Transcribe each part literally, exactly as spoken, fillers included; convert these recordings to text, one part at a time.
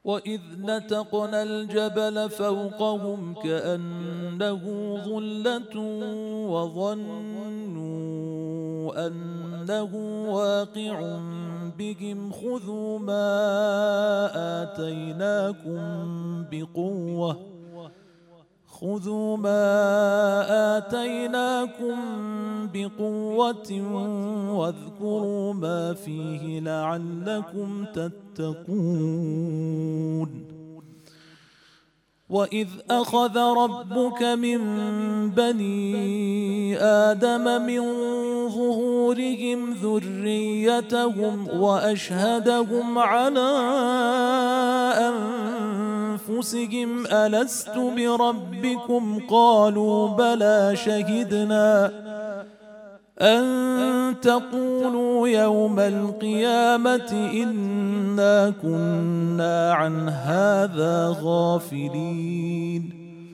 وإذ نتقنا الجبل فوقهم كأنه ظلة وظنوا أنه واقع بهم خذوا ما آتيناكم بقوة خذوا ما آتيناكم بقوة واذكروا ما فيه لعلكم تتقون. وإذ أخذ ربك من بني آدم من ظهورهم ذريتهم وأشهدهم على أنفسهم ألست بربكم قالوا بلى شهدنا أن تقولوا يوم القيامة إنا كنا عن هذا غافلين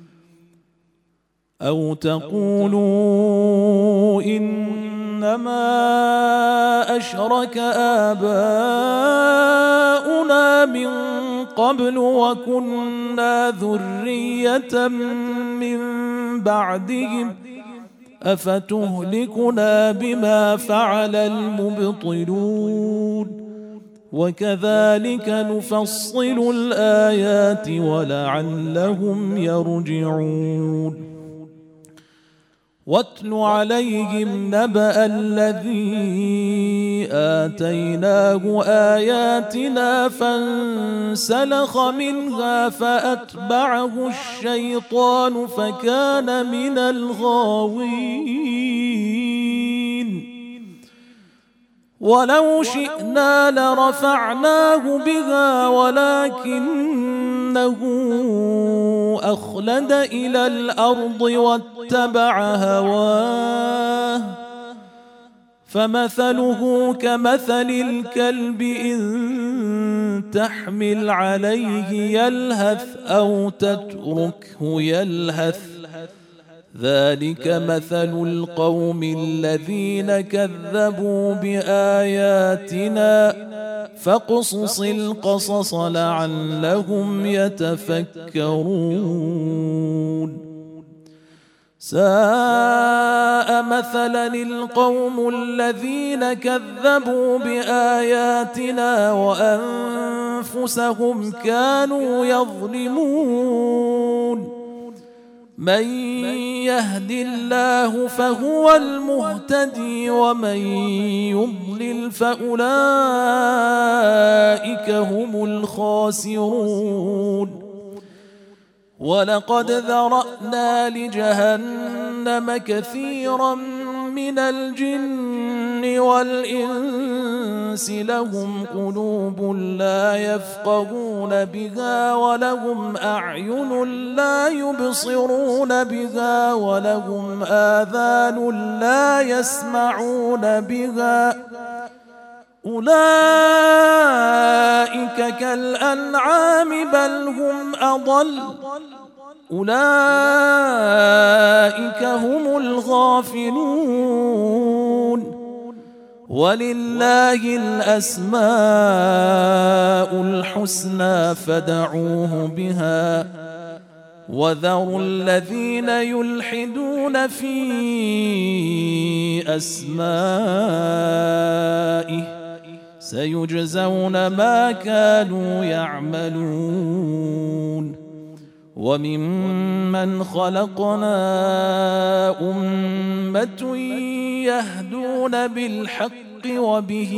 أو تقولوا إنما أشرك آباؤنا من قبل وكنا ذرية من بعدهم أفتهلكنا بما فعل المبطلون وكذلك نفصل الآيات ولعلهم يرجعون. واتل عليهم نبأ الذي آتيناه آياتنا فانسلخ منها فأتبعه الشيطان فكان من الغاوين. ولو شئنا لرفعناه بها ولكنه أخلد إلى الأرض واتبع هواه فمثله كمثل الكلب إن تحمل عليه يلهث أو تتركه يلهث ذلك مثل القوم الذين كذبوا بآياتنا فاقصص القصص لعلهم يتفكرون. ساء مثلا القوم الذين كذبوا بآياتنا وأنفسهم كانوا يظلمون. من يهد الله فهو المهتدي ومن يضلل فأولئك هم الخاسرون. ولقد ذرأنا لجهنم كثيرا من الجن والإنس لهم قلوب لا يفقهون بها ولهم أعين لا يبصرون بها ولهم آذان لا يسمعون بها أولئك كالأنعام بل هم أضل أولئك هم الغافلون. ولله الأسماء الحسنى فادعوه بها وذروا الذين يلحدون في أسمائه سيجزون ما كانوا يعملون. وممن خلقنا أمة يهدون بالحق وبه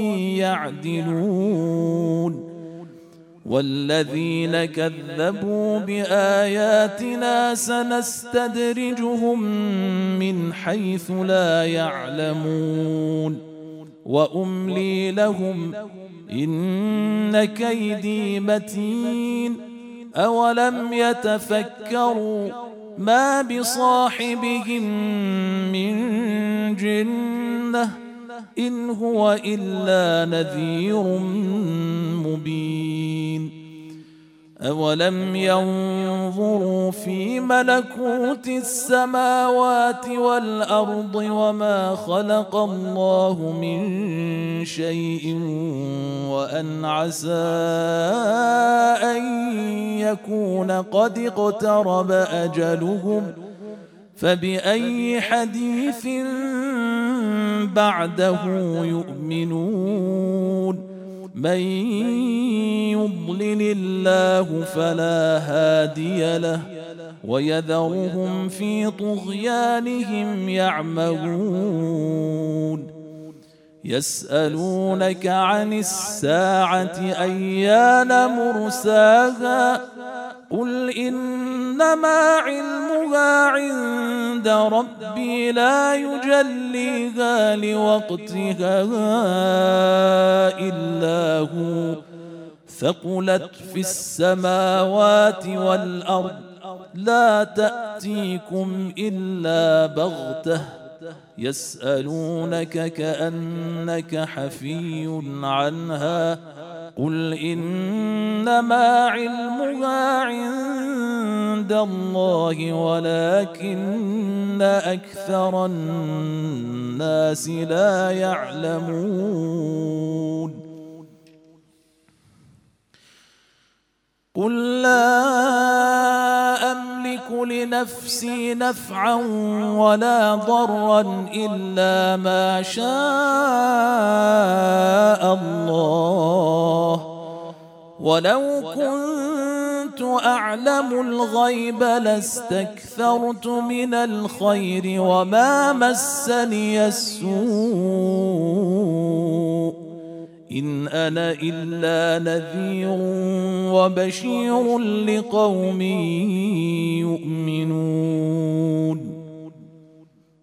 يعدلون. والذين كذبوا بآياتنا سنستدرجهم من حيث لا يعلمون وأملي لهم إن كيدي متين. أولم يتفكروا ما بصاحبهم من جنة إن هو إلا نذير مبين. أولم ينظروا في ملكوت السماوات والأرض وما خلق الله من شيء وأن عسى أن يكون قد اقترب أجلهم فبأي حديث بعده يؤمنون من يضلل الله فلا هادي له ويذرهم في طغيانهم يعمهون يسألونك عن الساعة أيان مرساها قل إنما علمها عند ربي لا يجليها لوقتها إلا هو ثقلت في السماوات والأرض لا تأتيكم إلا بغتة يسألونك كأنك حفي عنها قل إنما علمها عند الله ولكن أكثر الناس لا يعلمون قل لا أملك لنفسي نفعا ولا ضرا إلا ما شاء الله ولو كنت أعلم الغيب لاستكثرت من الخير وما مسني السوء إن أنا إلا نذير وبشير لقوم يؤمنون